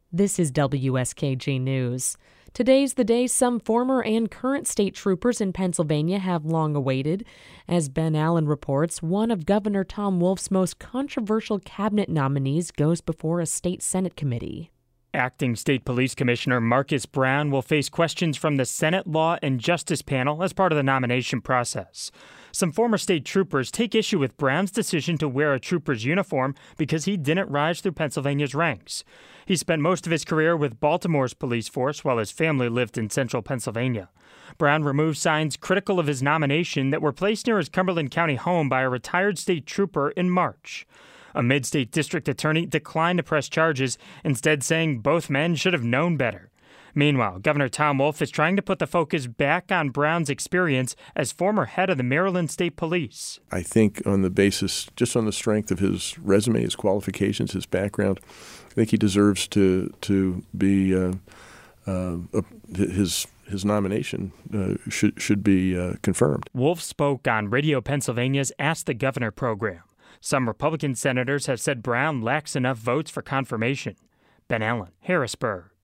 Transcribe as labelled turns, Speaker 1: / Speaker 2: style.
Speaker 1: This is WSKG News. Today's the day some former and current state troopers in Pennsylvania have long awaited. As Ben Allen reports, one of Governor Tom Wolf's most controversial cabinet nominees goes before a state Senate committee.
Speaker 2: Acting State Police Commissioner Marcus Brown will face questions from the Senate Law and Justice panel as part of the nomination process. Some former state troopers take issue with Brown's decision to wear a trooper's uniform because he didn't rise through Pennsylvania's ranks. He spent most of his career with Baltimore's police force while his family lived in central Pennsylvania. Brown removed signs critical of his nomination that were placed near his Cumberland County home by a retired state trooper in March. A mid-state district attorney declined to press charges, instead saying both men should have known better. Meanwhile, Governor Tom Wolf is trying to put the focus back on Brown's experience as former head of the Maryland State Police.
Speaker 3: I think on the basis, just on the strength of his resume, his qualifications, his background, I think he deserves to be his nomination should be confirmed.
Speaker 2: Wolf spoke on Radio Pennsylvania's Ask the Governor program. Some Republican senators have said Brown lacks enough votes for confirmation. Ben Allen, Harrisburg.